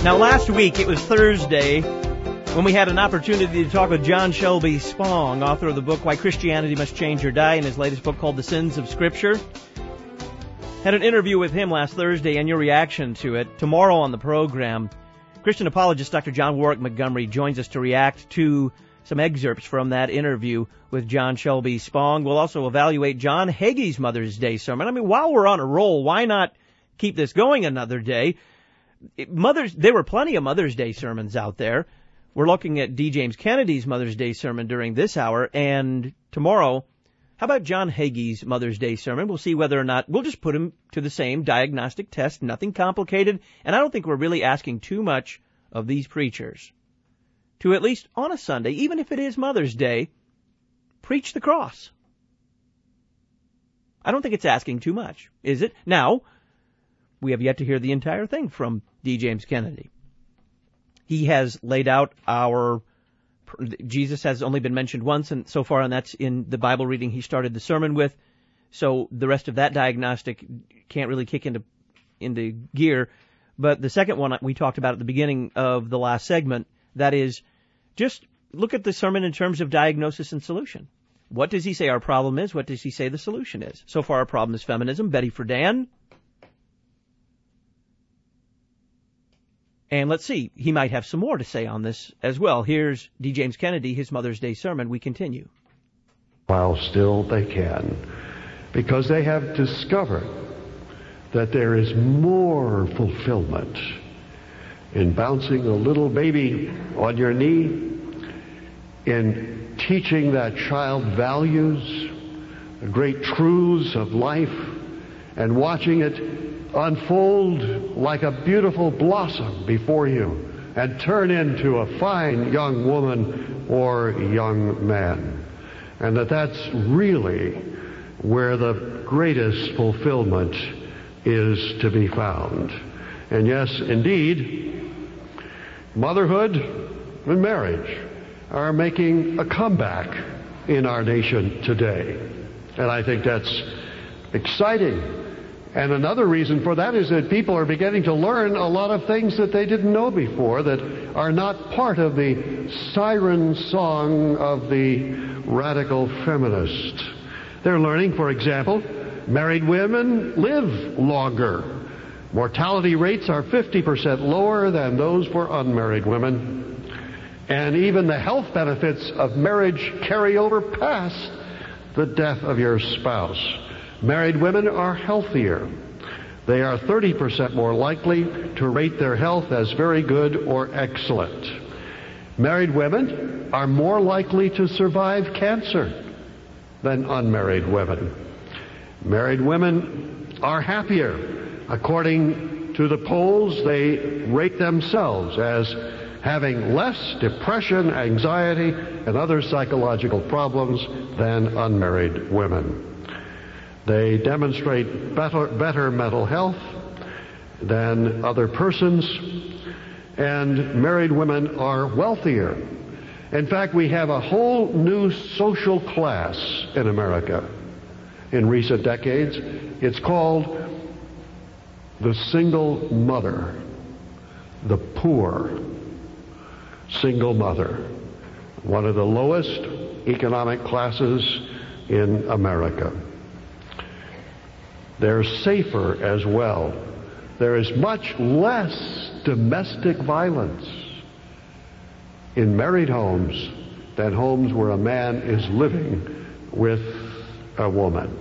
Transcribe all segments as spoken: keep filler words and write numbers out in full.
Now, last week, it was Thursday, when we had an opportunity to talk with John Shelby Spong, author of the book Why Christianity Must Change or Die, in his latest book called The Sins of Scripture. Had an interview with him last Thursday and your reaction to it. Tomorrow on the program, Christian apologist Doctor John Warwick Montgomery joins us to react to some excerpts from that interview with John Shelby Spong. We'll also evaluate John Hagee's Mother's Day sermon. I mean, while we're on a roll, why not keep this going another day? Mother's, there were plenty of Mother's Day sermons out there. We're looking at D. James Kennedy's Mother's Day sermon during this hour, and tomorrow, how about John Hagee's Mother's Day sermon? We'll see whether or not, we'll just put him to the same diagnostic test, nothing complicated, and I don't think we're really asking too much of these preachers to, at least on a Sunday, even if it is Mother's Day, preach the cross. I don't think it's asking too much, is it? Now, we have yet to hear the entire thing from D. James Kennedy. He has laid out our, Jesus has only been mentioned once, and so far, and that's in the Bible reading he started the sermon with. So the rest of that diagnostic can't really kick into into gear. But the second one we talked about at the beginning of the last segment, that is, just look at the sermon in terms of diagnosis and solution. What does he say our problem is? What does he say the solution is? So far, our problem is feminism. Betty Friedan. And let's see, he might have some more to say on this as well. Here's D. James Kennedy, his Mother's Day sermon. We continue. While still they can, because they have discovered that there is more fulfillment in bouncing a little baby on your knee, in teaching that child values, the great truths of life, and watching it unfold like a beautiful blossom before you and turn into a fine young woman or young man. And that that's really where the greatest fulfillment is to be found. And yes, indeed, motherhood and marriage are making a comeback in our nation today. And I think that's exciting. And another reason for that is that people are beginning to learn a lot of things that they didn't know before that are not part of the siren song of the radical feminist. They're learning, for example, married women live longer. Mortality rates are fifty percent lower than those for unmarried women. And even the health benefits of marriage carry over past the death of your spouse. Married women are healthier. They are thirty percent more likely to rate their health as very good or excellent. Married women are more likely to survive cancer than unmarried women. Married women are happier. According to the polls, they rate themselves as having less depression, anxiety, and other psychological problems than unmarried women. They demonstrate better, better mental health than other persons, and married women are wealthier. In fact, we have a whole new social class in America in recent decades. It's called the single mother, the poor single mother, one of the lowest economic classes in America. They're safer as well. There is much less domestic violence in married homes than homes where a man is living with a woman.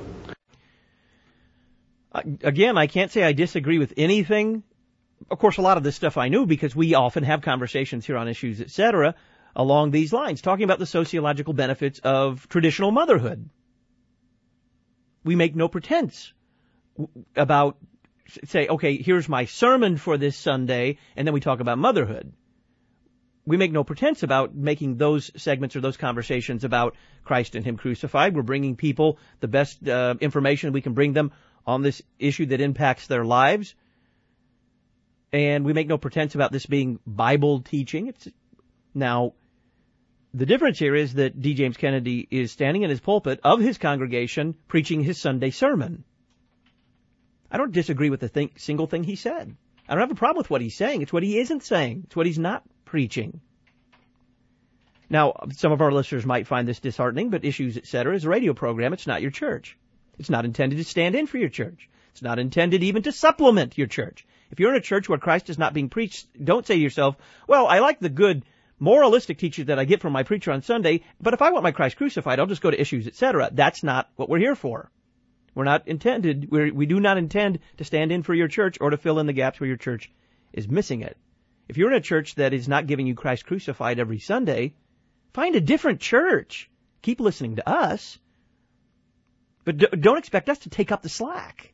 Again, I can't say I disagree with anything. Of course, a lot of this stuff I knew because we often have conversations here on issues, et cetera, along these lines, talking about the sociological benefits of traditional motherhood. We make no pretense about, say, okay, here's my sermon for this Sunday, and then we talk about motherhood. We make no pretense about making those segments or those conversations about Christ and Him crucified. We're bringing people the best uh, information we can bring them on this issue that impacts their lives. And we make no pretense about this being Bible teaching. It's, now, the difference here is that D. James Kennedy is standing in his pulpit of his congregation preaching his Sunday sermon. I don't disagree with a thing, single thing he said. I don't have a problem with what he's saying. It's what he isn't saying. It's what he's not preaching. Now, some of our listeners might find this disheartening, but Issues, et cetera is a radio program. It's not your church. It's not intended to stand in for your church. It's not intended even to supplement your church. If you're in a church where Christ is not being preached, don't say to yourself, well, I like the good moralistic teaching that I get from my preacher on Sunday, but if I want my Christ crucified, I'll just go to Issues, et cetera. That's not what we're here for. We're not intended, we're, we do not intend to stand in for your church or to fill in the gaps where your church is missing it. If you're in a church that is not giving you Christ crucified every Sunday, find a different church. Keep listening to us, but d- don't expect us to take up the slack.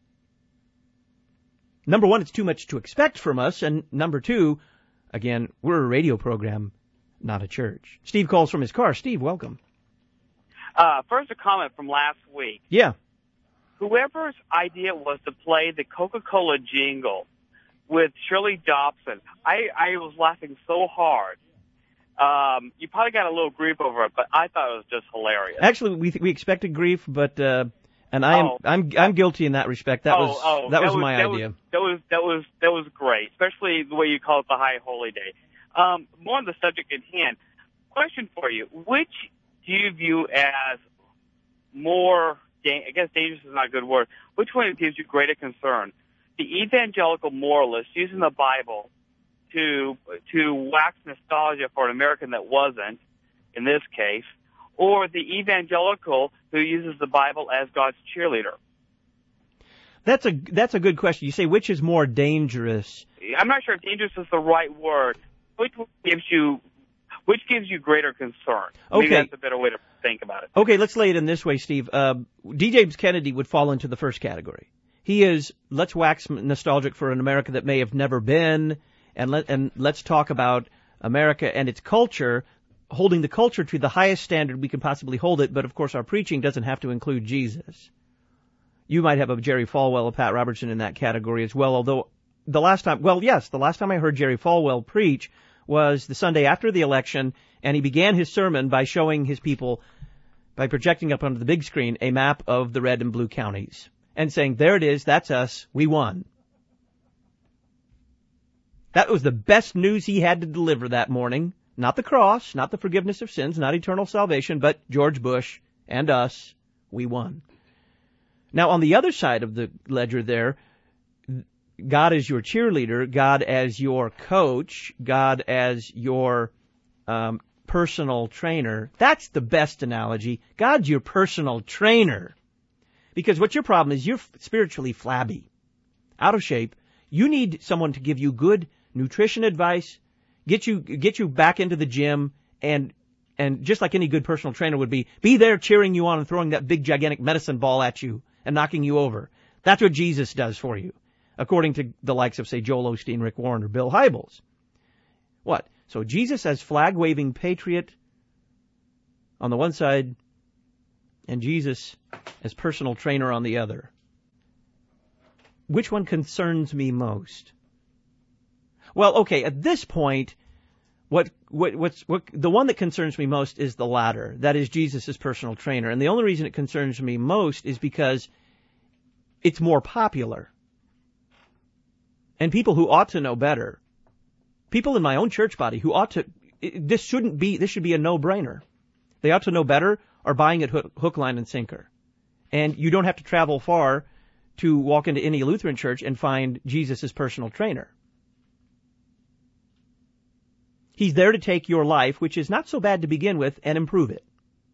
Number one, it's too much to expect from us, and number two, again, we're a radio program, not a church. Steve calls from his car. Steve, welcome. Uh, first, a comment from last week. Yeah. Whoever's idea was to play the Coca-Cola jingle with Shirley Dobson, I, I was laughing so hard. Um, you probably got a little grief over it, but I thought it was just hilarious. Actually, we we expected grief, but uh, and I am oh. I'm I'm guilty in that respect. That oh, was oh, that, that was was my that idea. Was, that was that was that was great, especially the way you call it the High Holy Day. Um, more on the subject at hand. Question for you: which do you view as more? I guess dangerous is not a good word. Which one gives you greater concern? The evangelical moralist using the Bible to to wax nostalgia for an American that wasn't, in this case, or the evangelical who uses the Bible as God's cheerleader? That's a that's a good question. You say which is more dangerous? I'm not sure if dangerous is the right word. Which gives you which gives you greater concern? Okay. Maybe that's a better way to think about it. Okay, let's lay it in this way, Steve. Uh, D. James Kennedy would fall into the first category. He is, let's wax nostalgic for an America that may have never been, and let and let's talk about America and its culture, holding the culture to the highest standard we can possibly hold it, but of course our preaching doesn't have to include Jesus. You might have a Jerry Falwell, a Pat Robertson in that category as well, although the last time, well, yes, the last time I heard Jerry Falwell preach was the Sunday after the election, and he began his sermon by showing his people, by projecting up onto the big screen, a map of the red and blue counties, and saying, there it is, that's us, we won. That was the best news he had to deliver that morning. Not the cross, not the forgiveness of sins, not eternal salvation, but George Bush and us, we won. Now, on the other side of the ledger there, God as your cheerleader, God as your coach, God as your um, personal trainer. That's the best analogy. God's your personal trainer. Because what your problem is, you're spiritually flabby, out of shape. You need someone to give you good nutrition advice, get you get you back into the gym, and and just like any good personal trainer would be, be there cheering you on and throwing that big gigantic medicine ball at you and knocking you over. That's what Jesus does for you, according to the likes of, say, Joel Osteen, Rick Warren, or Bill Hybels. What? So Jesus as flag-waving patriot on the one side, and Jesus as personal trainer on the other. Which one concerns me most? Well, okay, at this point, what what what's what the one that concerns me most is the latter. That is Jesus as personal trainer. And the only reason it concerns me most is because it's more popular. And people who ought to know better, people in my own church body who ought to, this shouldn't be, this should be a no-brainer. They ought to know better are buying it hook, hook, line, and sinker. And you don't have to travel far to walk into any Lutheran church and find Jesus as personal trainer. He's there to take your life, which is not so bad to begin with, and improve it.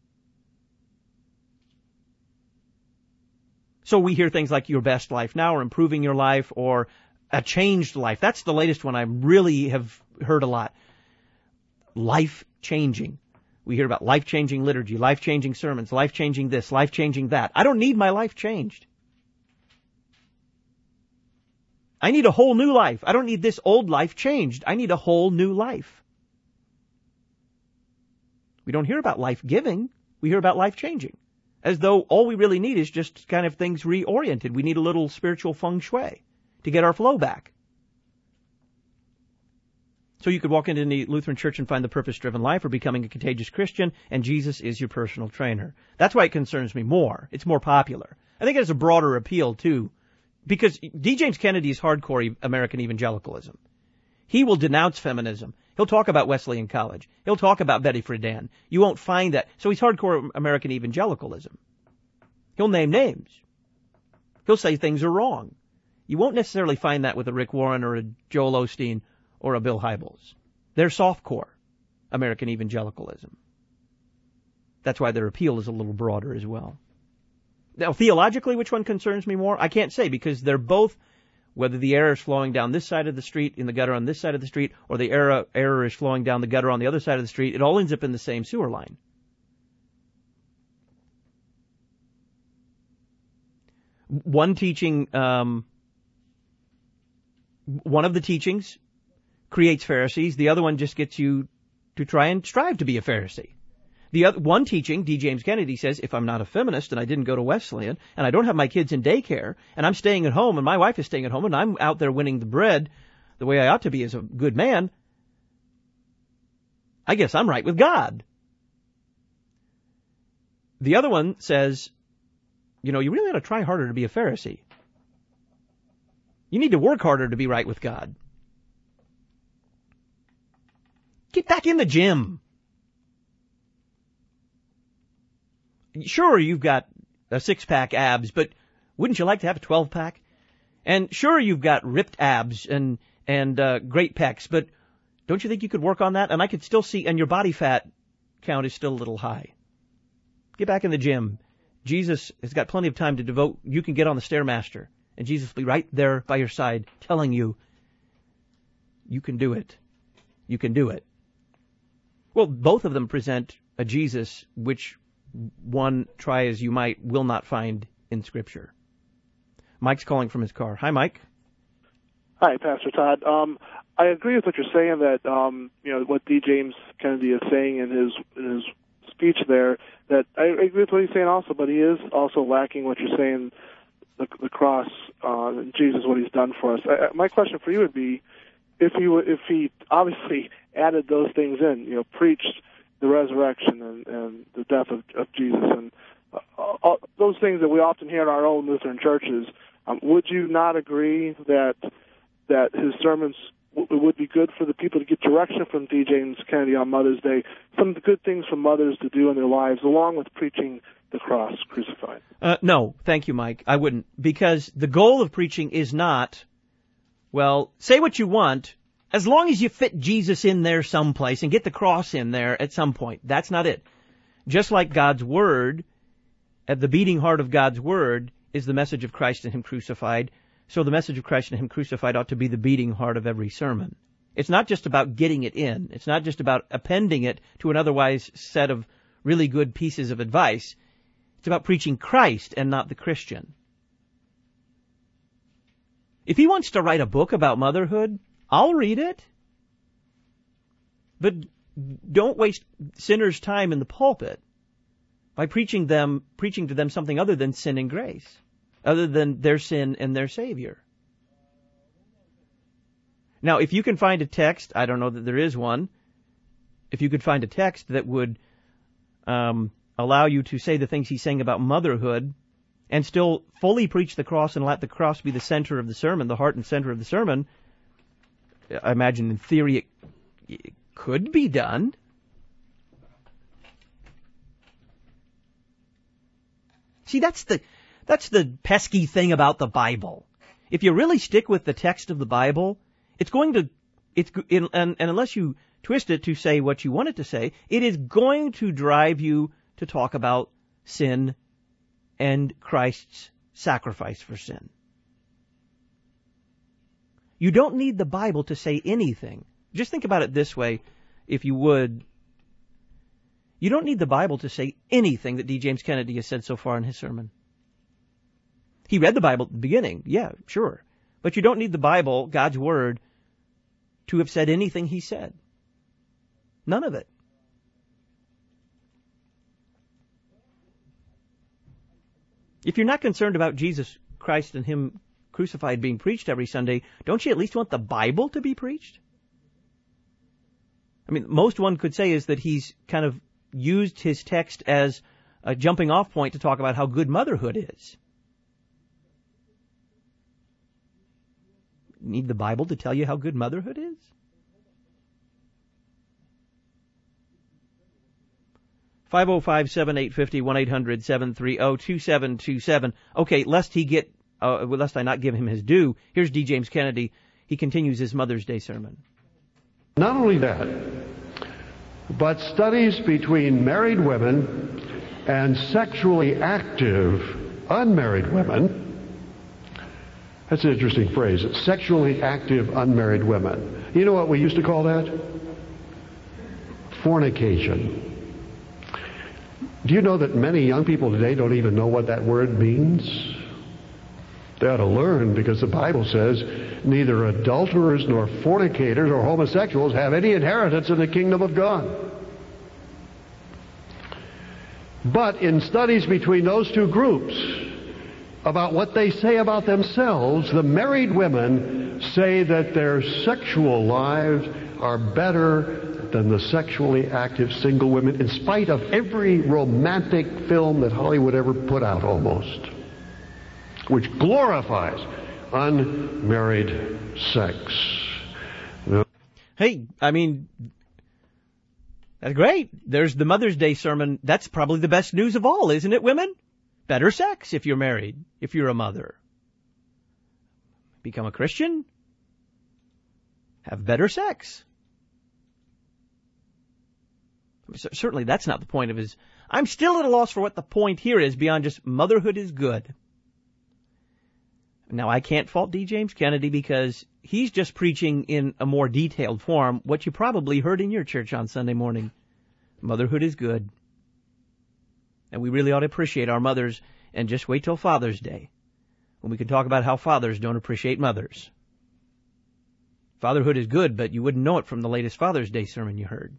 So we hear things like your best life now, or improving your life, or a changed life. That's the latest one I really have heard a lot. Life-changing. We hear about life-changing liturgy, life-changing sermons, life-changing this, life-changing that. I don't need my life changed. I need a whole new life. I don't need this old life changed. I need a whole new life. We don't hear about life-giving. We hear about life-changing. As though all we really need is just kind of things reoriented. We need a little spiritual feng shui to get our flow back. So you could walk into any Lutheran church and find the purpose-driven life or becoming a contagious Christian, and Jesus is your personal trainer. That's why it concerns me more. It's more popular. I think it has a broader appeal, too, Because D. James Kennedy is hardcore American evangelicalism. He will denounce feminism. He'll talk about Wesleyan College. He'll talk about Betty Friedan. You won't find that. So he's hardcore American evangelicalism. He'll name names. He'll say things are wrong. You won't necessarily find that with a Rick Warren or a Joel Osteen or a Bill Hybels. They're softcore American evangelicalism. That's why their appeal is a little broader as well. Now, theologically, which one concerns me more? I can't say, because they're both, whether the error is flowing down this side of the street in the gutter on this side of the street, or the error, error is flowing down the gutter on the other side of the street, it all ends up in the same sewer line. One teaching, um, one of the teachings creates Pharisees. The other one just gets you to try and strive to be a Pharisee. The other, one teaching, D. James Kennedy says, if I'm not a feminist and I didn't go to Wesleyan and I don't have my kids in daycare and I'm staying at home and my wife is staying at home and I'm out there winning the bread the way I ought to be as a good man, I guess I'm right with God. The other one says, you know, you really ought to try harder to be a Pharisee. You need to work harder to be right with God. Get back in the gym. Sure, you've got a six-pack abs, but wouldn't you like to have a twelve-pack? And sure, you've got ripped abs and and uh, great pecs, but don't you think you could work on that? And I could still see, and your body fat count is still a little high. Get back in the gym. Jesus has got plenty of time to devote. You can get on the Stairmaster, and Jesus will be right there by your side telling you, you can do it. You can do it. Well, both of them present a Jesus which one, try as you might, will not find in Scripture. Mike's calling from his car. Hi, Mike. Hi, Pastor Todd. Um, I agree with what you're saying, that um, you know what D. James Kennedy is saying in his in his speech there. That I agree with what he's saying also, but he is also lacking what you're saying, the, the cross, uh, and Jesus, what he's done for us. I, my question for you would be, if he if he obviously added those things in, you know, preached the resurrection and, and the death of, of Jesus, and uh, all, those things that we often hear in our own Lutheran churches, um, would you not agree that that his sermons w- would be good for the people to get direction from D. James Kennedy on Mother's Day, some of the good things for mothers to do in their lives, along with preaching the cross crucified? Uh, no, thank you, Mike. I wouldn't, because the goal of preaching is not, well, say what you want, as long as you fit Jesus in there someplace and get the cross in there at some point. That's not it. Just like God's Word, at the beating heart of God's Word is the message of Christ and Him crucified. So the message of Christ and Him crucified ought to be the beating heart of every sermon. It's not just about getting it in. It's not just about appending it to an otherwise set of really good pieces of advice. It's about preaching Christ and not the Christian. If he wants to write a book about motherhood, I'll read it. But don't waste sinners' time in the pulpit by preaching them, preaching to them something other than sin and grace, other than their sin and their Savior. Now, if you can find a text, I don't know that there is one, if you could find a text that would um, allow you to say the things he's saying about motherhood and still fully preach the cross and let the cross be the center of the sermon, the heart and center of the sermon, I imagine in theory it, it could be done. See, that's the that's the pesky thing about the Bible. If you really stick with the text of the Bible, it's going to it's and, and unless you twist it to say what you want it to say, it is going to drive you to talk about sin and Christ's sacrifice for sin. You don't need the Bible to say anything. Just think about it this way, if you would. You don't need the Bible to say anything that D. James Kennedy has said so far in his sermon. He read the Bible at the beginning, yeah, sure. But you don't need the Bible, God's Word, to have said anything he said. None of it. If you're not concerned about Jesus Christ and Him crucified being preached every Sunday, don't you at least want the Bible to be preached? I mean, most one could say is that he's kind of used his text as a jumping off point to talk about how good motherhood is. need the Bible to tell you how good motherhood is? five oh five, seven eight five oh, one eight hundred, seven three oh, two seven two seven. Okay, lest he get, uh, lest I not give him his due, here's D. James Kennedy. He continues his Mother's Day sermon. Not only that, but studies between married women and sexually active unmarried women. That's an interesting phrase. Sexually active unmarried women. You know what we used to call that? Fornication. Do you know that many young people today don't even know what that word means? They ought to learn, because the Bible says neither adulterers nor fornicators or homosexuals have any inheritance in the kingdom of God. But in studies between those two groups about what they say about themselves, the married women say that their sexual lives are better than the sexually active single women, in spite of every romantic film that Hollywood ever put out almost, which glorifies unmarried sex. No. Hey, I mean, that's great. There's the Mother's Day sermon. That's probably the best news of all, isn't it, women? Better sex if you're married, if you're a mother. Become a Christian? Have better sex. Certainly that's not the point of his... I'm still at a loss for what the point here is beyond just motherhood is good. Now, I can't fault D. James Kennedy because he's just preaching in a more detailed form what you probably heard in your church on Sunday morning. Motherhood is good. And we really ought to appreciate our mothers, and just wait till Father's Day when we can talk about how fathers don't appreciate mothers. Fatherhood is good, but you wouldn't know it from the latest Father's Day sermon you heard.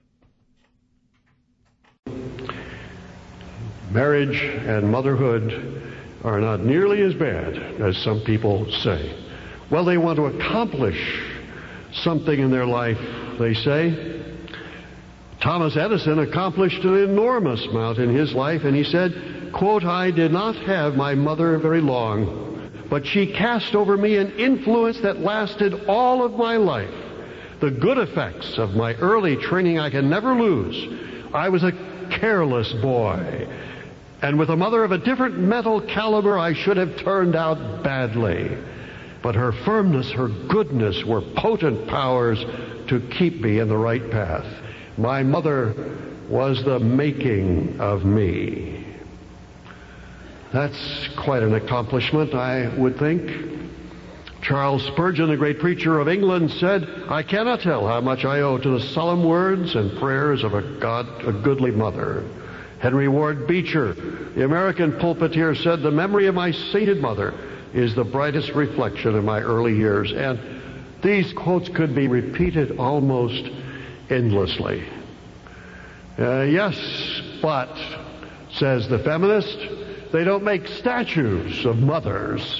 Marriage and motherhood are not nearly as bad as some people say. Well, they want to accomplish something in their life, they say. Thomas Edison accomplished an enormous amount in his life, and he said, quote, "I did not have my mother very long, but she cast over me an influence that lasted all of my life. The good effects of my early training I can never lose. I was a careless boy, and with a mother of a different mental caliber, I should have turned out badly. But her firmness, her goodness were potent powers to keep me in the right path. My mother was the making of me." That's quite an accomplishment, I would think. Charles Spurgeon, the great preacher of England, said, "I cannot tell how much I owe to the solemn words and prayers of a God, a goodly mother." Henry Ward Beecher, the American pulpiteer, said, "The memory of my sainted mother is the brightest reflection of my early years." And these quotes could be repeated almost endlessly. Uh, yes, but, says the feminist, they don't make statues of mothers.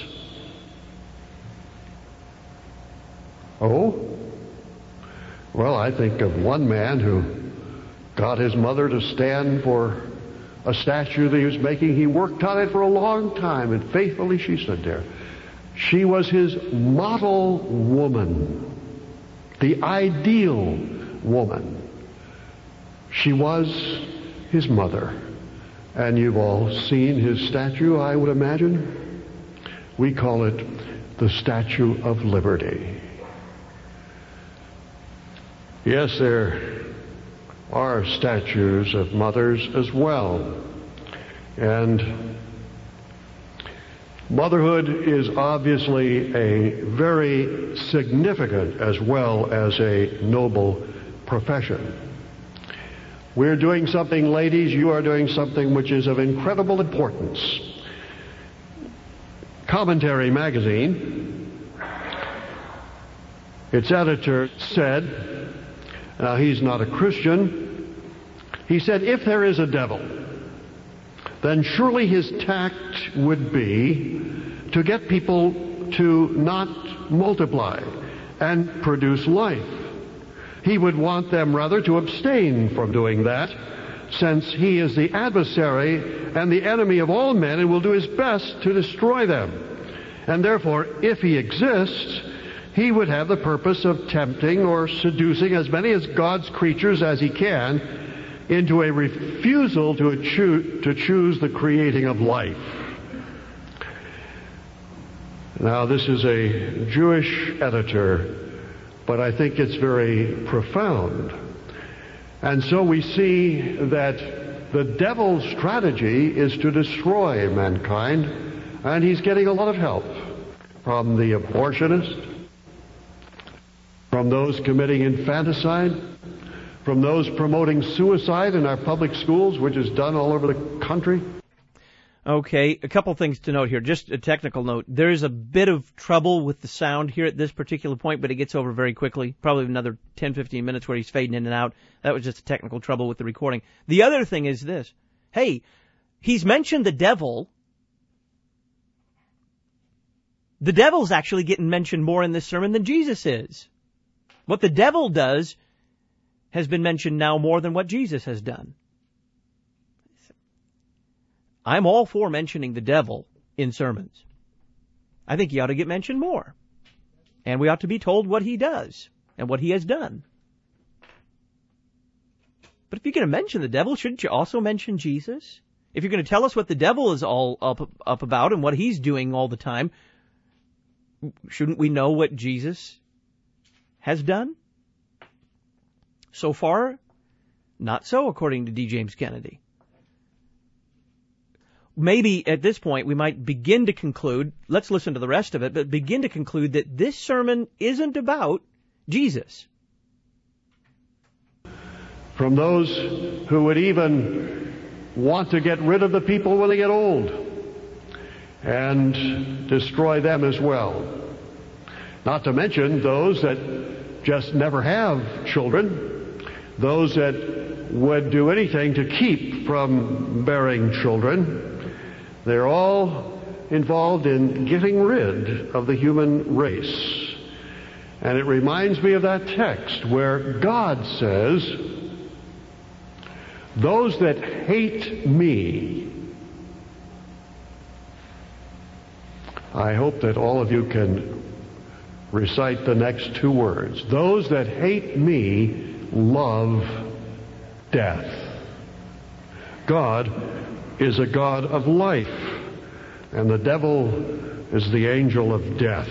Oh? Well, I think of one man who got his mother to stand for a statue that he was making. He worked on it for a long time, and faithfully she stood there. She was his model woman, the ideal woman. She was his mother. And you've all seen his statue, I would imagine. We call it the Statue of Liberty. Yes, there are statues of mothers as well. And motherhood is obviously a very significant as well as a noble profession. We're doing something, ladies, you are doing something which is of incredible importance. Commentary magazine, its editor said, now he's not a Christian, he said, if there is a devil, then surely his tact would be to get people to not multiply and produce life. He would want them rather to abstain from doing that, since he is the adversary and the enemy of all men and will do his best to destroy them. And therefore, if he exists, he would have the purpose of tempting or seducing as many of God's creatures as he can into a refusal to choose, to choose the creating of life. Now, this is a Jewish editor, but I think it's very profound. And so we see that the devil's strategy is to destroy mankind, and he's getting a lot of help from the abortionist, from those committing infanticide, from those promoting suicide in our public schools, which is done all over the country. Okay, a couple things to note here. Just a technical note. There is a bit of trouble with the sound here at this particular point, but it gets over very quickly. Probably another ten, fifteen minutes where he's fading in and out. That was just a technical trouble with the recording. The other thing is this. Hey, he's mentioned the devil. The devil's actually getting mentioned more in this sermon than Jesus is. What the devil does has been mentioned now more than what Jesus has done. I'm all for mentioning the devil in sermons. I think he ought to get mentioned more. And we ought to be told what he does and what he has done. But if you're going to mention the devil, shouldn't you also mention Jesus? If you're going to tell us what the devil is all up, up about and what he's doing all the time, shouldn't we know what Jesus has done? So far, not so, according to D. James Kennedy. Maybe at this point we might begin to conclude, let's listen to the rest of it, but begin to conclude that this sermon isn't about Jesus. From those who would even want to get rid of the people when they get old and destroy them as well. Not to mention those that just never have children, those that would do anything to keep from bearing children. They're all involved in getting rid of the human race. And it reminds me of that text where God says, those that hate me. I hope that all of you can recite the next two words. Those that hate me love death. God is a God of life, and the devil is the angel of death.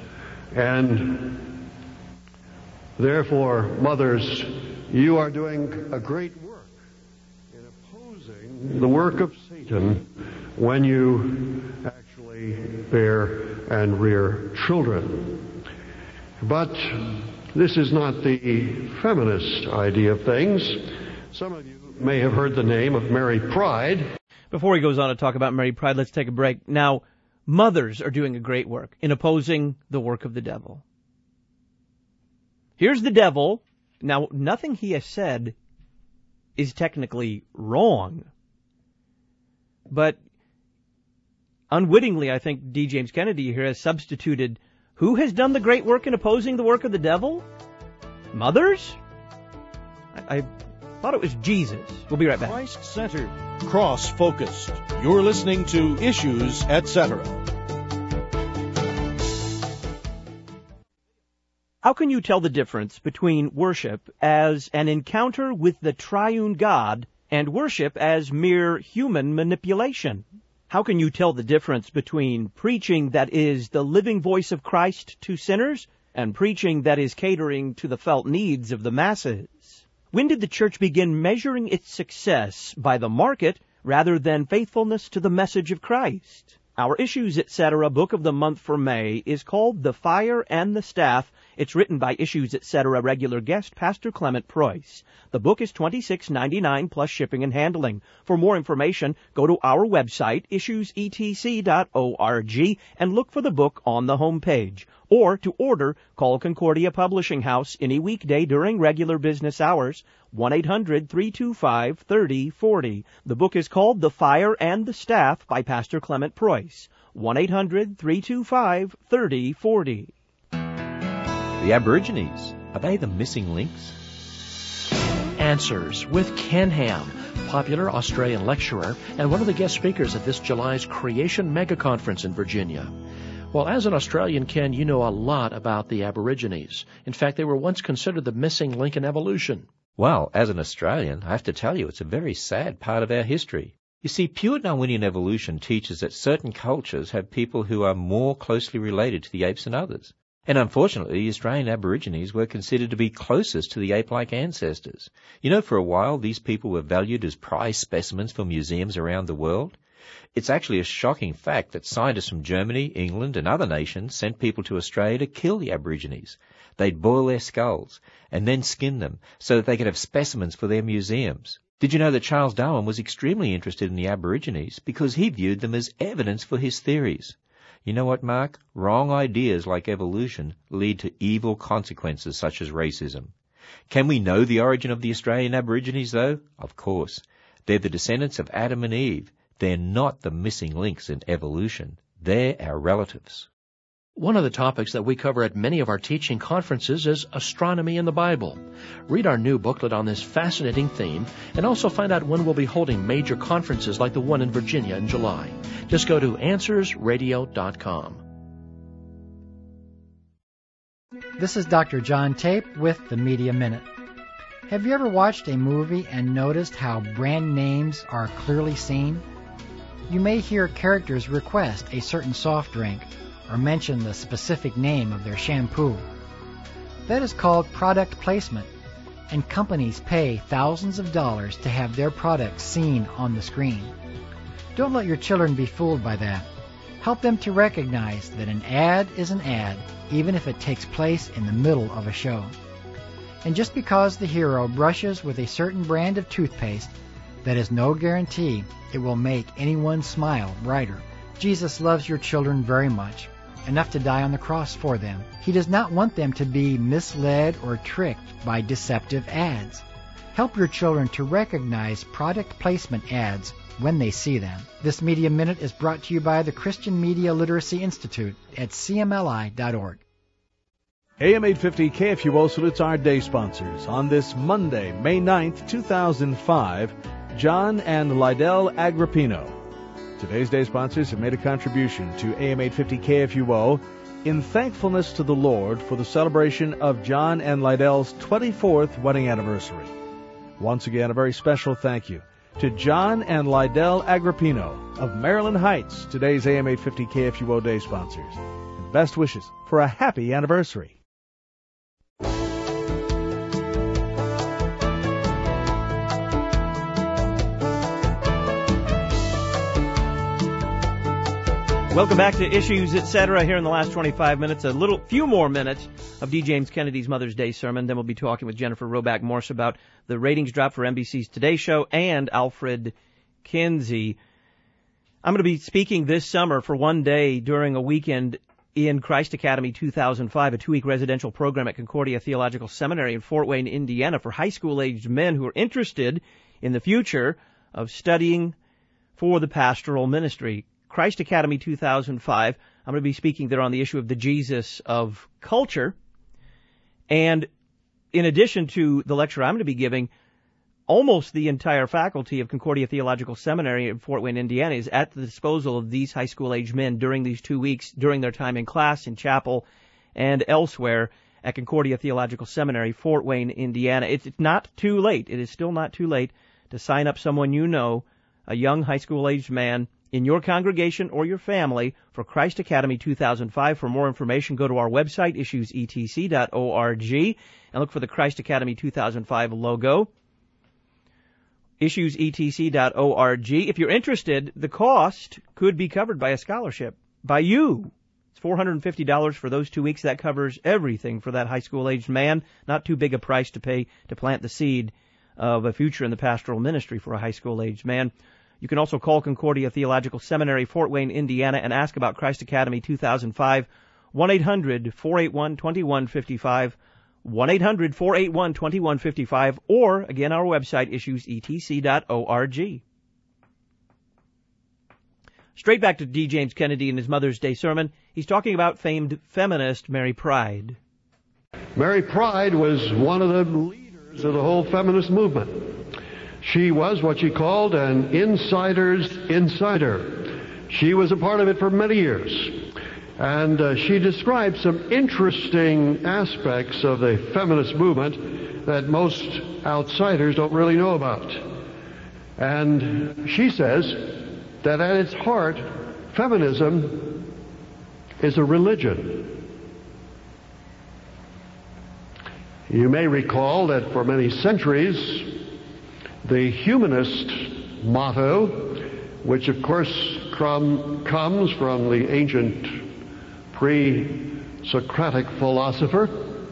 And therefore, mothers, you are doing a great work in opposing the work of Satan when you actually bear and rear children. But this is not the feminist idea of things. Some of you may have heard the name of Mary Pride. Before he goes on to talk about Mary Pride, let's take a break. Now, mothers are doing a great work in opposing the work of the devil. Here's the devil. Now, nothing he has said is technically wrong. But unwittingly, I think D. James Kennedy here has substituted who has done the great work in opposing the work of the devil? Mothers? I, I thought it was Jesus. We'll be right back. Christ-centered, cross-focused. You're listening to Issues, et cetera. How can you tell the difference between worship as an encounter with the triune God and worship as mere human manipulation? How can you tell the difference between preaching that is the living voice of Christ to sinners and preaching that is catering to the felt needs of the masses? When did the church begin measuring its success by the market rather than faithfulness to the message of Christ? Our Issues, et cetera book of the month for May is called The Fire and the Staff. It's written by Issues, et cetera regular guest Pastor Clement Preuss. The book is twenty-six ninety-nine plus shipping and handling. For more information, go to our website, issues e t c dot org, and look for the book on the home page. Or to order, call Concordia Publishing House any weekday during regular business hours, one eight hundred three two five three oh four oh. The book is called The Fire and the Staff by Pastor Clement Preuss, one eight hundred three two five three oh four oh. The Aborigines, are they the missing links? Answers with Ken Ham, popular Australian lecturer and one of the guest speakers at this July's Creation Mega Conference in Virginia. Well, as an Australian, Ken, you know a lot about the Aborigines. In fact, they were once considered the missing link in evolution. Well, as an Australian, I have to tell you, it's a very sad part of our history. You see, pure Darwinian evolution teaches that certain cultures have people who are more closely related to the apes than others. And unfortunately, the Australian Aborigines were considered to be closest to the ape-like ancestors. You know, for a while, these people were valued as prize specimens for museums around the world. It's actually a shocking fact that scientists from Germany, England, and other nations sent people to Australia to kill the Aborigines. They'd boil their skulls and then skin them so that they could have specimens for their museums. Did you know that Charles Darwin was extremely interested in the Aborigines because he viewed them as evidence for his theories? You know what, Mark? Wrong ideas like evolution lead to evil consequences such as racism. Can we know the origin of the Australian Aborigines, though? Of course. They're the descendants of Adam and Eve. They're not the missing links in evolution. They're our relatives. One of the topics that we cover at many of our teaching conferences is astronomy in the Bible. Read our new booklet on this fascinating theme and also find out when we'll be holding major conferences like the one in Virginia in July. Just go to answers radio dot com. This is Doctor John Tape with the Media Minute. Have you ever watched a movie and noticed how brand names are clearly seen? You may hear characters request a certain soft drink or mention the specific name of their shampoo. That is called product placement, and companies pay thousands of dollars to have their products seen on the screen. Don't let your children be fooled by that. Help them to recognize that an ad is an ad, even if it takes place in the middle of a show. And just because the hero brushes with a certain brand of toothpaste, that is no guarantee it will make anyone's smile brighter. Jesus loves your children very much, enough to die on the cross for them. He does not want them to be misled or tricked by deceptive ads. Help your children to recognize product placement ads when they see them. This Media Minute is brought to you by the Christian Media Literacy Institute at C M L I dot org. A M eight fifty K F U O salutes our day sponsors. On this Monday, May ninth, two thousand five, John and Lydell Agrippino. Today's day sponsors have made a contribution to A M eight fifty K F U O in thankfulness to the Lord for the celebration of John and Lydell's twenty-fourth wedding anniversary. Once again, a very special thank you to John and Lydell Agrippino of Maryland Heights, today's A M eight fifty K F U O day sponsors. And best wishes for a happy anniversary. Welcome back to Issues, et cetera. Here in the last twenty-five minutes, a little few more minutes of D. James Kennedy's Mother's Day sermon. Then we'll be talking with Jennifer Roback Morse about the ratings drop for N B C's Today Show and Alfred Kinsey. I'm going to be speaking this summer for one day during a weekend in Christ Academy two thousand five, a two-week residential program at Concordia Theological Seminary in Fort Wayne, Indiana, for high school-aged men who are interested in the future of studying for the pastoral ministry. Christ Academy two thousand five. I'm going to be speaking there on the issue of the Jesus of culture. And in addition to the lecture I'm going to be giving, almost the entire faculty of Concordia Theological Seminary in Fort Wayne, Indiana, is at the disposal of these high school-age men during these two weeks, during their time in class, in chapel, and elsewhere at Concordia Theological Seminary, Fort Wayne, Indiana. It's not too late. It is still not too late to sign up someone you know, a young high school-aged man, in your congregation or your family for Christ Academy two thousand five. For more information, go to our website, issues e t c dot org, and look for the Christ Academy two thousand five logo. issues e t c dot org. If you're interested, the cost could be covered by a scholarship by you. It's four hundred fifty dollars for those two weeks. That covers everything for that high school-aged man. Not too big a price to pay to plant the seed of a future in the pastoral ministry for a high school-aged man. You can also call Concordia Theological Seminary, Fort Wayne, Indiana, and ask about Christ Academy two thousand five, one eight hundred four eight one two one five five, one eight hundred four eight one two one five five, or, again, our website, issues e t c dot org. Straight back to D. James Kennedy and his Mother's Day sermon. He's talking about famed feminist Mary Pride. Mary Pride was one of the leaders of the whole feminist movement. She was what she called an insider's insider. She was a part of it for many years. And uh, she describes some interesting aspects of the feminist movement that most outsiders don't really know about. And she says that at its heart, feminism is a religion. You may recall that for many centuries, the humanist motto, which of course com- comes from the ancient pre-Socratic philosopher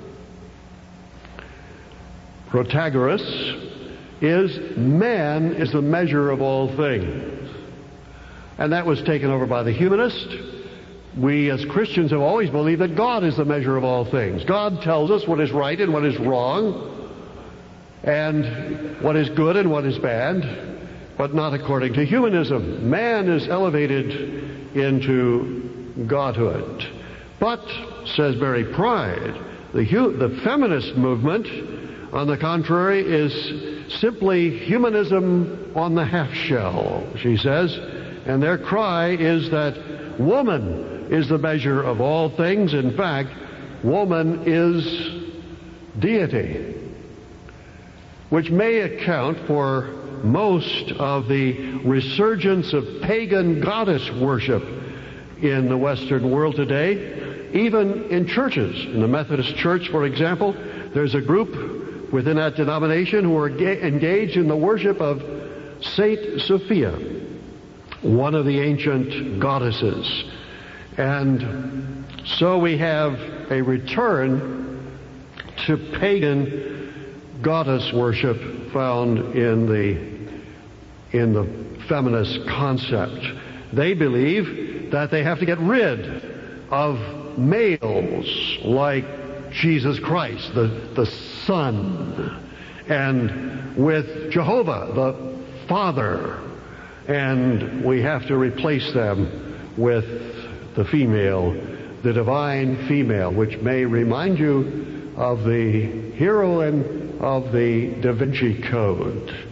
Protagoras, is man is the measure of all things. And that was taken over by the humanist. We as Christians have always believed that God is the measure of all things. God tells us what is right and what is wrong, and what is good and what is bad, but not according to humanism. Man is elevated into godhood. But, says Mary Pride, the, hu- the feminist movement, on the contrary, is simply humanism on the half shell, she says. And their cry is that woman is the measure of all things. In fact, woman is deity, which may account for most of the resurgence of pagan goddess worship in the Western world today, even in churches. In the Methodist Church, for example, there's a group within that denomination who are ga- engaged in the worship of Saint Sophia, one of the ancient goddesses. And so we have a return to pagan goddess worship found in the in the feminist concept. They believe that they have to get rid of males like Jesus Christ, the, the Son, and with Jehovah, the Father, and we have to replace them with the female, the divine female, which may remind you of the heroine of the Da Vinci Code.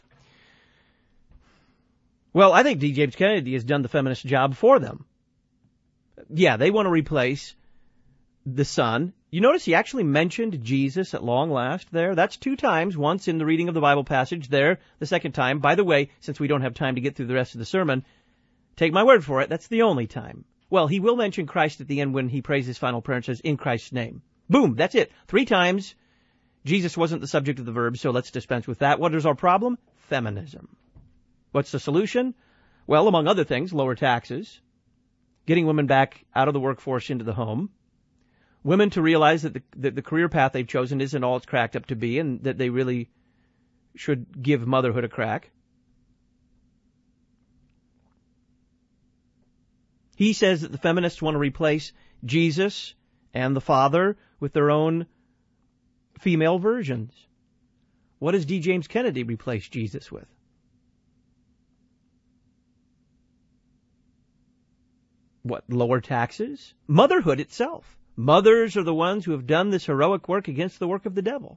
Well, I think D. James Kennedy has done the feminist job for them. Yeah, they want to replace the Son. You notice he actually mentioned Jesus at long last there. That's two times, once in the reading of the Bible passage there, the second time. By the way, since we don't have time to get through the rest of the sermon, take my word for it, that's the only time. Well, he will mention Christ at the end when he prays his final prayer and says, in Christ's name. Boom, that's it. Three times. Jesus wasn't the subject of the verb, so let's dispense with that. What is our problem? Feminism. What's the solution? Well, among other things, lower taxes, getting women back out of the workforce into the home, women to realize that the, that the career path they've chosen isn't all it's cracked up to be, and that they really should give motherhood a crack. He says that the feminists want to replace Jesus and the Father with their own female versions. What does D. James Kennedy replace Jesus with? What, lower taxes? Motherhood itself. Mothers are the ones who have done this heroic work against the work of the devil.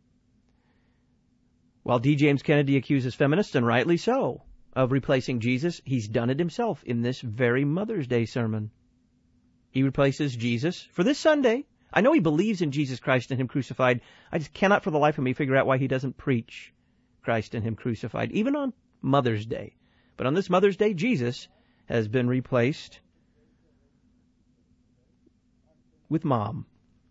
While D. James Kennedy accuses feminists, and rightly so, of replacing Jesus, he's done it himself in this very Mother's Day sermon. He replaces Jesus for this Sunday. I know he believes in Jesus Christ and Him crucified. I just cannot for the life of me figure out why he doesn't preach Christ and Him crucified, even on Mother's Day. But on this Mother's Day, Jesus has been replaced with Mom.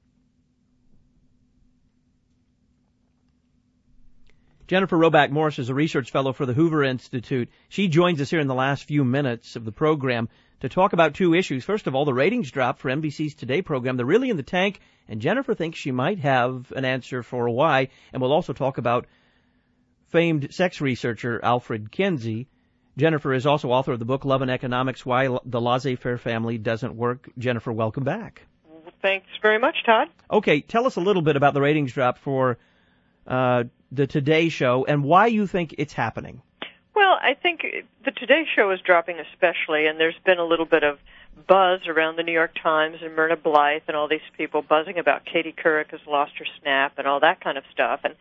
Jennifer Roback Morris is a research fellow for the Hoover Institute. She joins us here in the last few minutes of the program to talk about two issues. First of all, the ratings drop for N B C's Today program. They're really in the tank, and Jennifer thinks she might have an answer for why. And we'll also talk about famed sex researcher Alfred Kinsey. Jennifer is also author of the book Love and Economics, Why the Laissez-Faire Family Doesn't Work. Jennifer, welcome back. Thanks very much, Todd. Okay, tell us a little bit about the ratings drop for uh, the Today Show and why you think it's happening. Well, I think the Today Show is dropping especially, and there's been a little bit of buzz around the New York Times and Myrna Blythe and all these people buzzing about Katie Couric has lost her snap and all that kind of stuff. And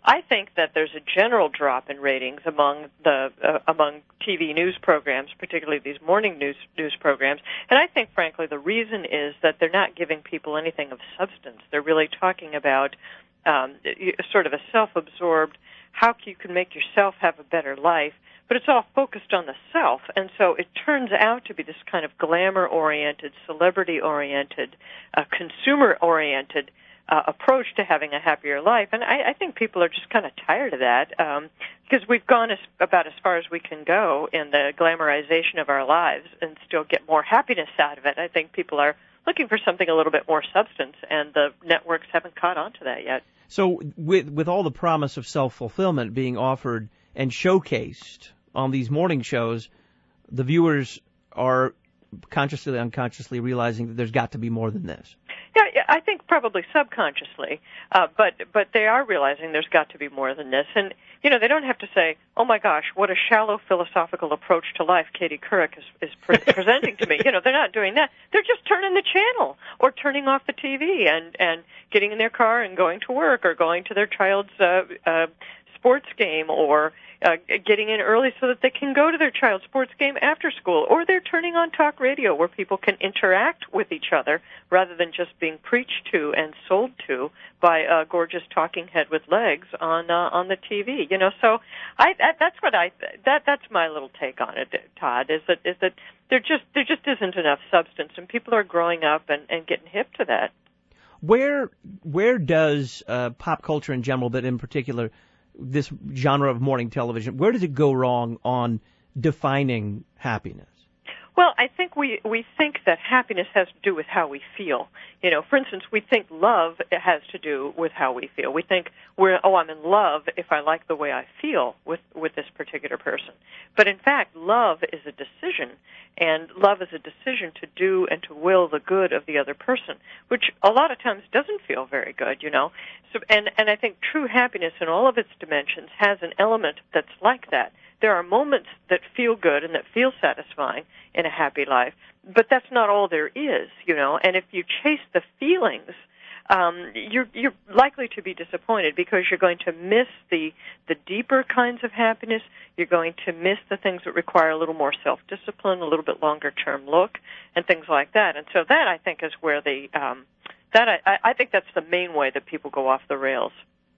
I think that there's a general drop in ratings among the uh, among T V news programs, particularly these morning news news programs. And I think, frankly, the reason is that they're not giving people anything of substance. They're really talking about um, sort of a self-absorbed, how you can make yourself have a better life, but it's all focused on the self. And so it turns out to be this kind of glamour-oriented, celebrity-oriented, uh, consumer-oriented Uh, approach to having a happier life, and I, I think people are just kind of tired of that um, because we've gone as, about as far as we can go in the glamorization of our lives and still get more happiness out of it. I think people are looking for something a little bit more substance, and the networks haven't caught on to that yet. So with with all the promise of self-fulfillment being offered and showcased on these morning shows, the viewers are consciously or unconsciously realizing that there's got to be more than this. Yeah, yeah, I think probably subconsciously, uh, but but they are realizing there's got to be more than this. And, you know, they don't have to say, oh, my gosh, what a shallow philosophical approach to life Katie Couric is, is pre- presenting to me. You know, they're not doing that. They're just turning the channel or turning off the T V and, and getting in their car and going to work or going to their child's uh, uh, sports game or uh, getting in early so that they can go to their child's sports game after school, or they're turning on talk radio where people can interact with each other rather than just being preached to and sold to by a gorgeous talking head with legs on uh, on the T V. You know, so I that, that's what I that that's my little take on it, Todd. Is that is that there just there just isn't enough substance, and people are growing up and, and getting hip to that. Where where does uh, pop culture in general, but in particular this genre of morning television, where does it go wrong on defining happiness? Well, I think we, we think that happiness has to do with how we feel. You know, for instance, we think love has to do with how we feel. We think we're, oh, I'm in love if I like the way I feel with, with this particular person. But in fact, love is a decision, and love is a decision to do and to will the good of the other person, which a lot of times doesn't feel very good, you know. So, and, and I think true happiness in all of its dimensions has an element that's like that. There are moments that feel good and that feel satisfying in a happy life, but that's not all there is, you know. And if you chase the feelings, um, you're you're likely to be disappointed because you're going to miss the the deeper kinds of happiness. You're going to miss the things that require a little more self-discipline, a little bit longer-term look, and things like that. And so that, I think, is where the um, that I, I think that's the main way that people go off the rails.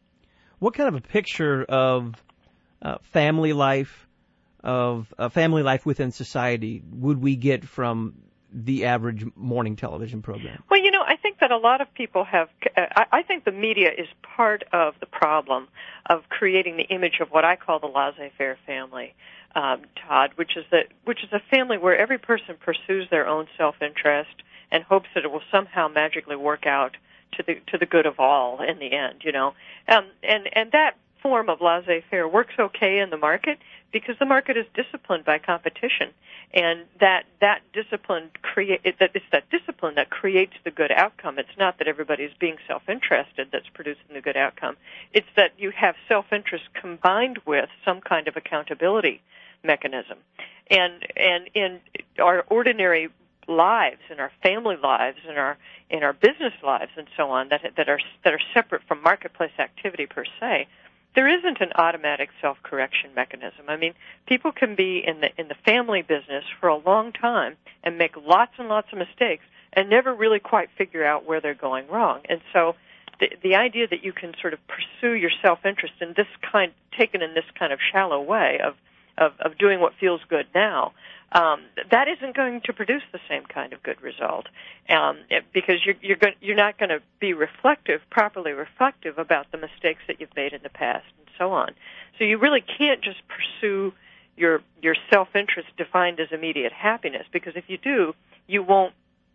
What kind of a picture of uh, family life, of uh, family life within society, would we get from the average morning television program? Well, you know, I think that a lot of people have, I, I think the media is part of the problem of creating the image of what I call the laissez-faire family, um, Todd, which is that, which is a family where every person pursues their own self-interest and hopes that it will somehow magically work out to the to the good of all in the end, you know. Um, and, and that form of laissez-faire works okay in the market because the market is disciplined by competition, and that that discipline create that it's that discipline that creates the good outcome. It's not that everybody is being self-interested that's producing the good outcome. It's that you have self-interest combined with some kind of accountability mechanism. And and in our ordinary lives, in our family lives, in our in our business lives, and so on, that that are that are separate from marketplace activity per se, there isn't an automatic self-correction mechanism. I mean, people can be in the in the family business for a long time and make lots and lots of mistakes and never really quite figure out where they're going wrong. And so the the idea that you can sort of pursue your self-interest in this kind, taken in this kind of shallow way of of, of doing what feels good now, um, that isn't going to produce the same kind of good result, um, it, because you're you're, going, you're not going to be reflective, properly reflective about the mistakes that you've made in the past, and so on. So you really can't just pursue your your self-interest defined as immediate happiness, because if you do, you won't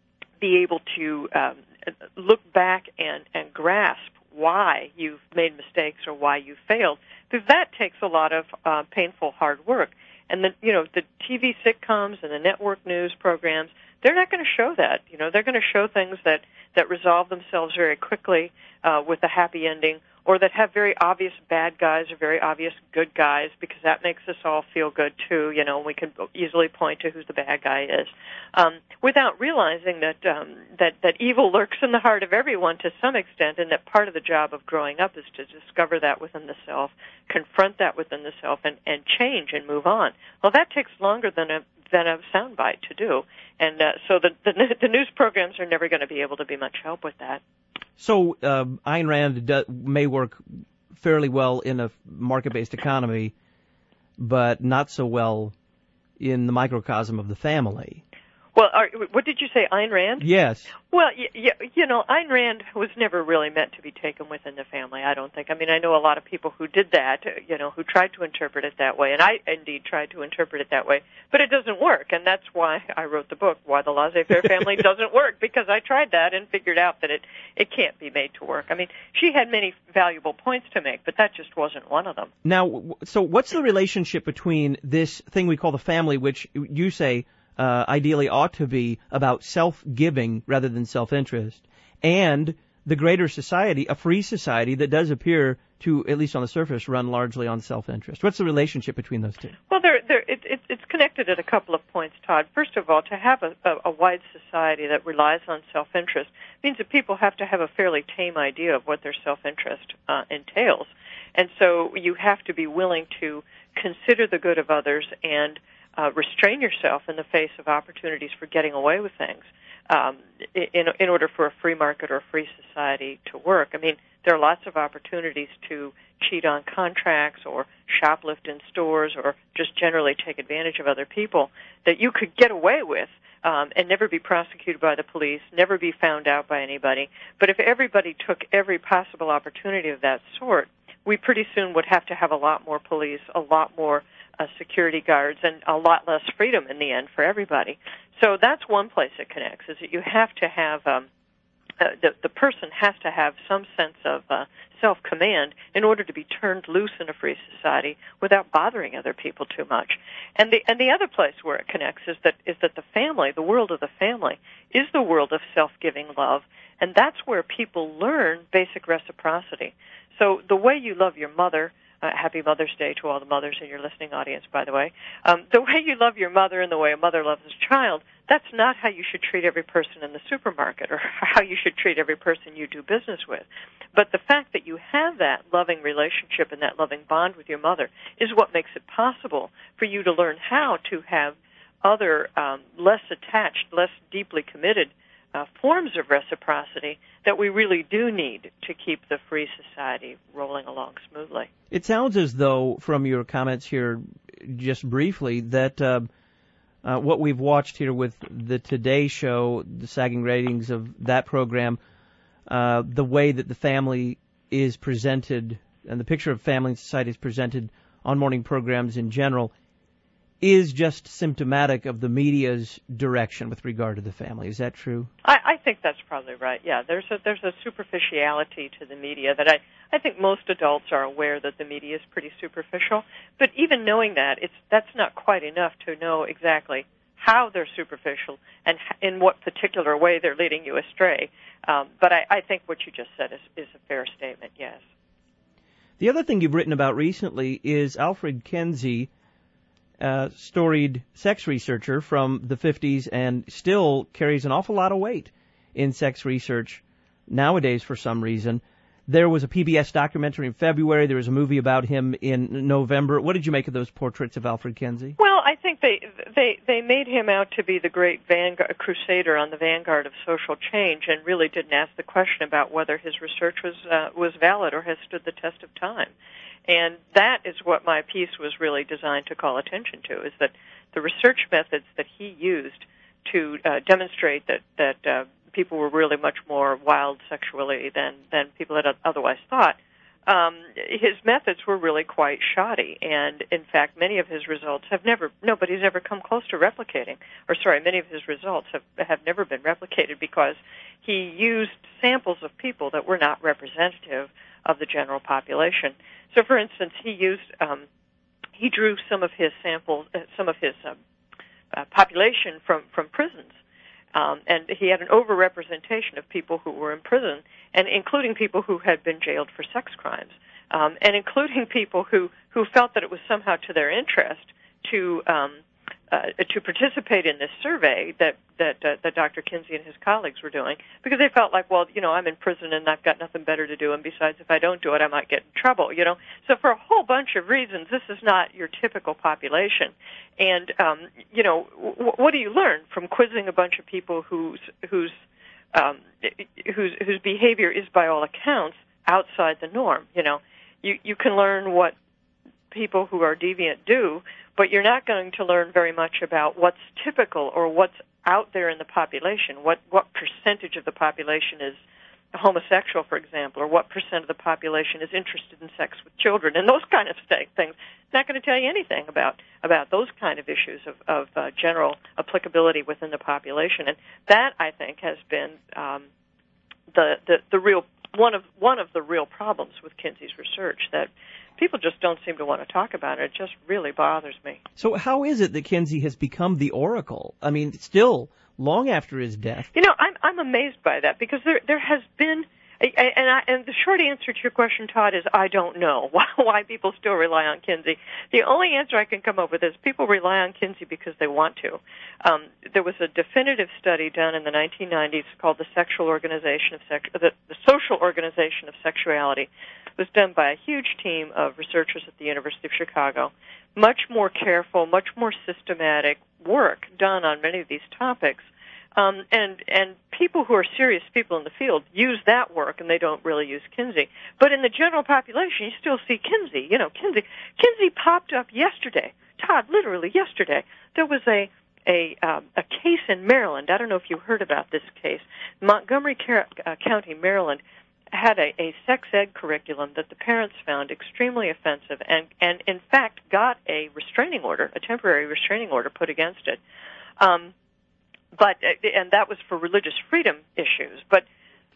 be able to um, look back and, and grasp why you've made mistakes or why you failed, because that takes a lot of uh, painful hard work. And the you know the T V sitcoms and the network news programs, they're not going to show that. You know, they're going to show things that, that resolve themselves very quickly uh, with a happy ending, or that have very obvious bad guys or very obvious good guys, because that makes us all feel good too. You know, we can easily point to who the bad guy is, um, without realizing that um, that that evil lurks in the heart of everyone to some extent, and that part of the job of growing up is to discover that within the self, confront that within the self, and, and change and move on. Well, that takes longer than a than a soundbite to do, and uh, so the, the the news programs are never going to be able to be much help with that. So uh, Ayn Rand do, may work fairly well in a market-based economy, but not so well in the microcosm of the family. Well, are, what did you say, Ayn Rand? Yes. Well, you, you know, Ayn Rand was never really meant to be taken within the family, I don't think. I mean, I know a lot of people who did that, you know, who tried to interpret it that way, and I indeed tried to interpret it that way, but it doesn't work, and that's why I wrote the book, Why the Laissez-Faire Family Doesn't Work, because I tried that and figured out that it, it can't be made to work. I mean, she had many valuable points to make, but that just wasn't one of them. Now, so what's the relationship between this thing we call the family, which you say Uh, ideally ought to be about self-giving rather than self-interest, and the greater society, a free society that does appear to, at least on the surface, run largely on self-interest? What's the relationship between those two? Well, there, there, it, it, it's connected at a couple of points, Todd. First of all, to have a, a, a wide society that relies on self-interest means that people have to have a fairly tame idea of what their self-interest uh, entails. And so you have to be willing to consider the good of others and Uh, restrain yourself in the face of opportunities for getting away with things um, in, in order for a free market or a free society to work. I mean, there are lots of opportunities to cheat on contracts or shoplift in stores or just generally take advantage of other people that you could get away with um, and never be prosecuted by the police, never be found out by anybody. But if everybody took every possible opportunity of that sort, we pretty soon would have to have a lot more police, a lot more Uh, security guards, and a lot less freedom in the end for everybody. So that's one place it connects, is that you have to have, um, uh, the, the person has to have some sense of uh, self-command in order to be turned loose in a free society without bothering other people too much. And the and the other place where it connects is that is that the family, the world of the family, is the world of self-giving love, and that's where people learn basic reciprocity. So the way you love your mother, Uh, happy Mother's Day to all the mothers in your listening audience, by the way. Um, the way you love your mother and the way a mother loves a child, that's not how you should treat every person in the supermarket or how you should treat every person you do business with. But the fact that you have that loving relationship and that loving bond with your mother is what makes it possible for you to learn how to have other um, less attached, less deeply committed Uh, forms of reciprocity that we really do need to keep the free society rolling along smoothly. It sounds as though, from your comments here just briefly, that uh, uh, what we've watched here with the Today Show, the sagging ratings of that program, uh, the way that the family is presented and the picture of family and society is presented on morning programs in general is just symptomatic of the media's direction with regard to the family. Is that true? I, I think that's probably right. Yeah, there's a there's a superficiality to the media that I, I think most adults are aware that the media is pretty superficial. But even knowing that, it's that's not quite enough to know exactly how they're superficial and in what particular way they're leading you astray. Um, but I, I think what you just said is, is a fair statement, yes. The other thing you've written about recently is Alfred Kinsey, Uh, storied sex researcher from the fifties, and still carries an awful lot of weight in sex research nowadays for some reason. There was a P B S documentary in February. There was a movie about him in November. What did you make of those portraits of Alfred Kinsey? Well, I think they they they made him out to be the great vanguard, crusader on the vanguard of social change, and really didn't ask the question about whether his research was uh, was valid or has stood the test of time. And that is what my piece was really designed to call attention to, is that the research methods that he used to uh, demonstrate that, that uh, people were really much more wild sexually than, than people had otherwise thought, um, his methods were really quite shoddy. And, in fact, many of his results have never, nobody's ever come close to replicating. Or, sorry, many of his results have, have never been replicated because he used samples of people that were not representative of the general population. So, for instance, he used, um, he drew some of his samples, uh, some of his um, uh, population from, from prisons, Um, and he had an overrepresentation of people who were in prison, and including people who had been jailed for sex crimes, um, and including people who, who felt that it was somehow to their interest to um, uh, to participate in this survey that that, uh, that Doctor Kinsey and his colleagues were doing, because they felt like, well, you know, I'm in prison and I've got nothing better to do, and besides, if I don't do it, I might get in trouble, you know. So for a whole bunch of reasons, this is not your typical population. And, um, you know, w- what do you learn from quizzing a bunch of people whose whose um, whose whose behavior is, by all accounts, outside the norm? You know, you you can learn what people who are deviant do, but you're not going to learn very much about what's typical or what's out there in the population. What what percentage of the population is homosexual, for example, or what percent of the population is interested in sex with children, and those kind of st- things. It's not going to tell you anything about about those kind of issues of, of uh, general applicability within the population, and that, I think, has been um, the, the the real one of one of the real problems with Kinsey's research, that people just don't seem to want to talk about it. It just really bothers me. So how is it that Kinsey has become the oracle? I mean, still long after his death. You know, I'm I'm amazed by that, because there there has been, and I, and the short answer to your question, Todd, is I don't know why, why people still rely on Kinsey. The only answer I can come up with is people rely on Kinsey because they want to. Um, there was a definitive study done in the nineteen nineties called the Sexual Organization of Sex, the, the Social Organization of Sexuality. It was done by a huge team of researchers at the University of Chicago. Much more careful, much more systematic work done on many of these topics. Um, and and people who are serious people in the field use that work, and they don't really use Kinsey. But in the general population, you still see Kinsey. You know, Kinsey Kinsey popped up yesterday. Todd, literally yesterday. There was a a um, a case in Maryland. I don't know if you heard about this case. Montgomery uh, County, Maryland, had a, a sex ed curriculum that the parents found extremely offensive, and and in fact got a restraining order, a temporary restraining order put against it. Um, But and that was for religious freedom issues. But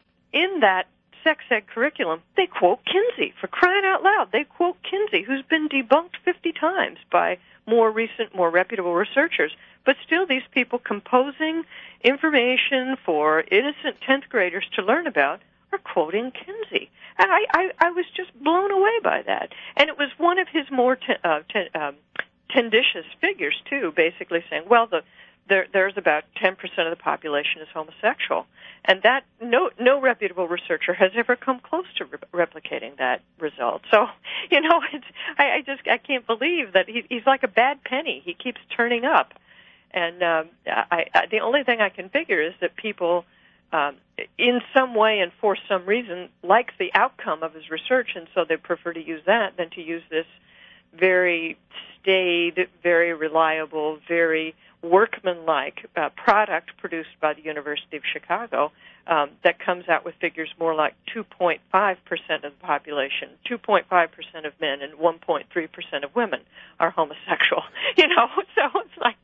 in that sex ed curriculum, they quote Kinsey, for crying out loud. They quote Kinsey, who's been debunked fifty times by more recent, more reputable researchers. But still, these people composing information for innocent tenth graders to learn about are quoting Kinsey. And I, I, I was just blown away by that. And it was one of his more ten, uh, ten, um, tenditious figures, too, basically saying, well, the There, there's about ten percent of the population is homosexual, and that no no reputable researcher has ever come close to re- replicating that result. So, you know, it's, I, I just I can't believe that he, he's like a bad penny. He keeps turning up, and um, I, I, the only thing I can figure is that people, um, in some way and for some reason, like the outcome of his research, and so they prefer to use that than to use this very staid, very reliable, very workmanlike uh, product produced by the University of Chicago um, that comes out with figures more like two point five percent of the population, two point five percent of men, and one point three percent of women are homosexual. You know, so it's like,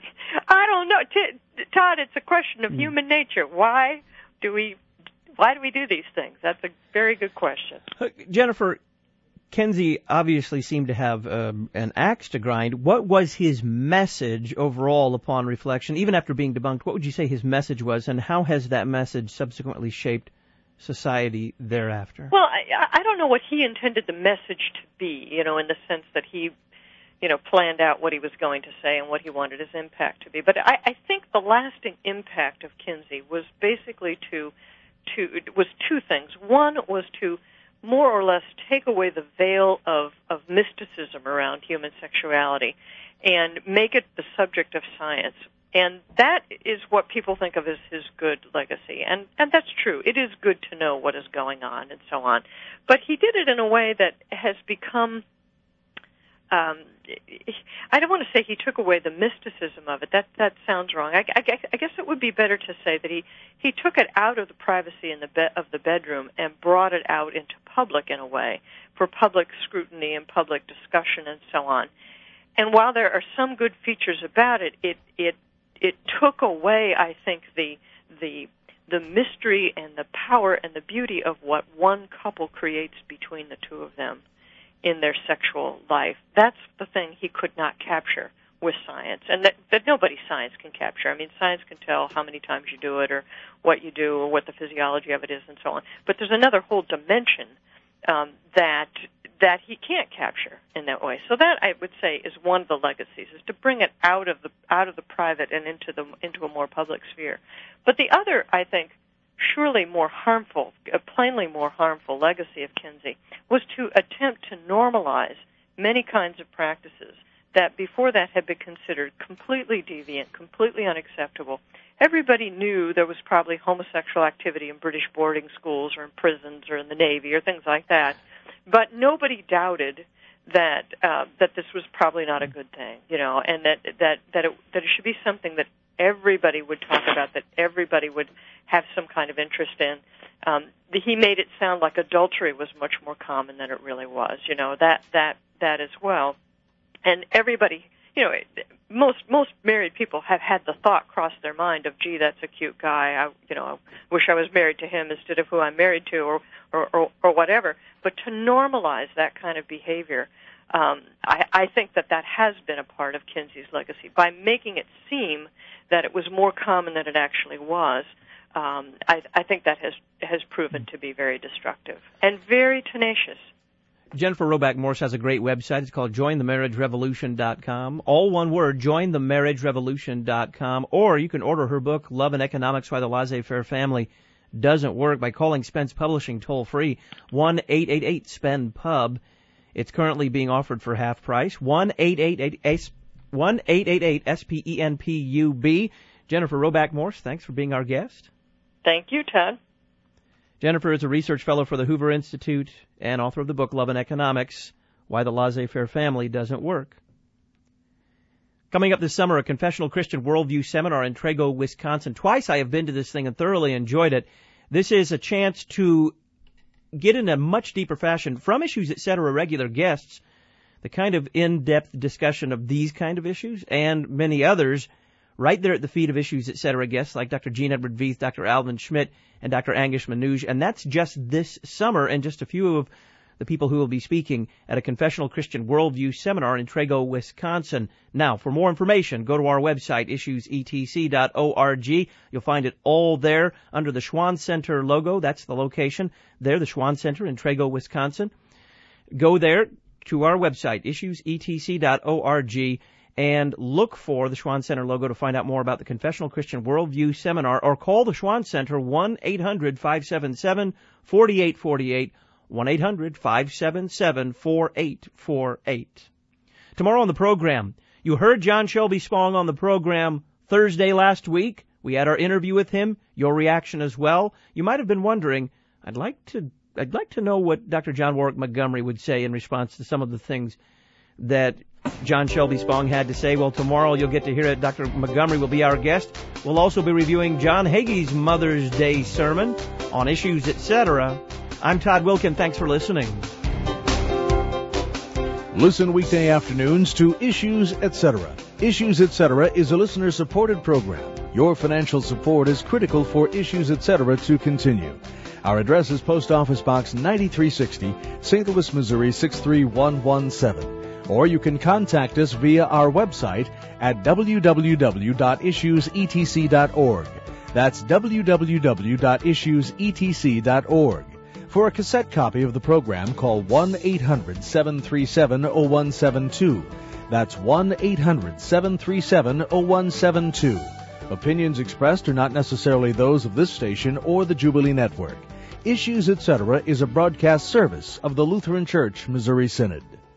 I don't know. T- Todd, it's a question of human nature. Why do we, why do we do these things? That's a very good question. Uh, Jennifer, Kinsey obviously seemed to have um, an axe to grind. What was his message overall upon reflection, even after being debunked? What would you say his message was, and how has that message subsequently shaped society thereafter? Well, I, I don't know what he intended the message to be, you know, in the sense that he, you know, planned out what he was going to say and what he wanted his impact to be. But I, I think the lasting impact of Kinsey was basically to, to was two things. One was to more or less take away the veil of, of mysticism around human sexuality and make it the subject of science. And that is what people think of as his good legacy. And, and that's true. It is good to know what is going on and so on. But he did it in a way that has become, um, I don't want to say he took away the mysticism of it. That that sounds wrong. I, I, I guess it would be better to say that he, he took it out of the privacy in the be- of the bedroom and brought it out into public in a way for public scrutiny and public discussion and so on. And while there are some good features about it, it it it took away, I think, the the the mystery and the power and the beauty of what one couple creates between the two of them in their sexual life. That's the thing he could not capture with science, and that, that nobody science can capture. I mean, science can tell how many times you do it or what you do or what the physiology of it is and so on. But there's another whole dimension um, that that he can't capture in that way. So that, I would say, is one of the legacies, is to bring it out of the out of the private and into the into a more public sphere. But the other, I think, surely more harmful, a plainly more harmful legacy of Kinsey was to attempt to normalize many kinds of practices that before that had been considered completely deviant, completely unacceptable. Everybody knew there was probably homosexual activity in British boarding schools or in prisons or in the Navy or things like that, but nobody doubted that uh, that this was probably not a good thing, you know, and that that that it, that it should be something that everybody would talk about, that everybody would have some kind of interest in. Um, the, he made it sound like adultery was much more common than it really was, you know, that that that as well. And everybody, you know, most most married people have had the thought cross their mind of, gee, that's a cute guy. I, you know, I wish I was married to him instead of who I'm married to, or or, or, or whatever. But to normalize that kind of behavior, um, I, I think that that has been a part of Kinsey's legacy. By making it seem that it was more common than it actually was, um, I, I think that has has proven to be very destructive and very tenacious. Jennifer Roback Morse has a great website. It's called join the marriage revolution dot com. All one word, join the marriage revolution dot com. Or you can order her book, Love and Economics, Why the Laissez-Faire Family Doesn't Work, by calling Spence Publishing toll-free, one eight eight eight S P E N P U B. It's currently being offered for half price, one eight eight eight S P E N P U B. Jennifer Roback Morse, thanks for being our guest. Thank you, Todd. Jennifer is a research fellow for the Hoover Institute and author of the book Love and Economics, Why the Laissez-Faire Family Doesn't Work. Coming up this summer, a Confessional Christian Worldview Seminar in Trego, Wisconsin. Twice I have been to this thing and thoroughly enjoyed it. This is a chance to get in a much deeper fashion from Issues Etc. regular guests, the kind of in-depth discussion of these kind of issues and many others right there at the feet of Issues Etc. guests like Doctor Gene Edward Veith, Doctor Alvin Schmidt, and Doctor Angus Manouge. And that's just this summer, and just a few of the people who will be speaking at a Confessional Christian Worldview Seminar in Trego, Wisconsin. Now, for more information, go to our website, issues e t c dot org. You'll find it all there under the Schwann Center logo. That's the location there, the Schwann Center in Trego, Wisconsin. Go there to our website, issues e t c dot org, and look for the Schwann Center logo to find out more about the Confessional Christian Worldview Seminar, or call the Schwann Center, one eight hundred five seven seven four eight four eight, one eight hundred five seven seven four eight four eight. Tomorrow on the program, you heard John Shelby Spong on the program Thursday last week. We had our interview with him, your reaction as well. You might have been wondering, I'd like to I'd like to know what Doctor John Warwick Montgomery would say in response to some of the things that John Shelby Spong had to say. Well, tomorrow you'll get to hear it. Doctor Montgomery will be our guest. We'll also be reviewing John Hagee's Mother's Day sermon on Issues Etc. I'm Todd Wilkin. Thanks for listening. Listen weekday afternoons to Issues Etc. Issues Etc. is a listener-supported program. Your financial support is critical for Issues Etc. to continue. Our address is Post Office Box ninety-three sixty, Saint Louis, Missouri six three one one seven. Or you can contact us via our website at w w w dot issues e t c dot org. That's w w w dot issues e t c dot org. For a cassette copy of the program, call one eight hundred seven three seven oh one seven two. That's one eight hundred seven three seven oh one seven two. Opinions expressed are not necessarily those of this station or the Jubilee Network. Issues Etc. is a broadcast service of the Lutheran Church Missouri Synod.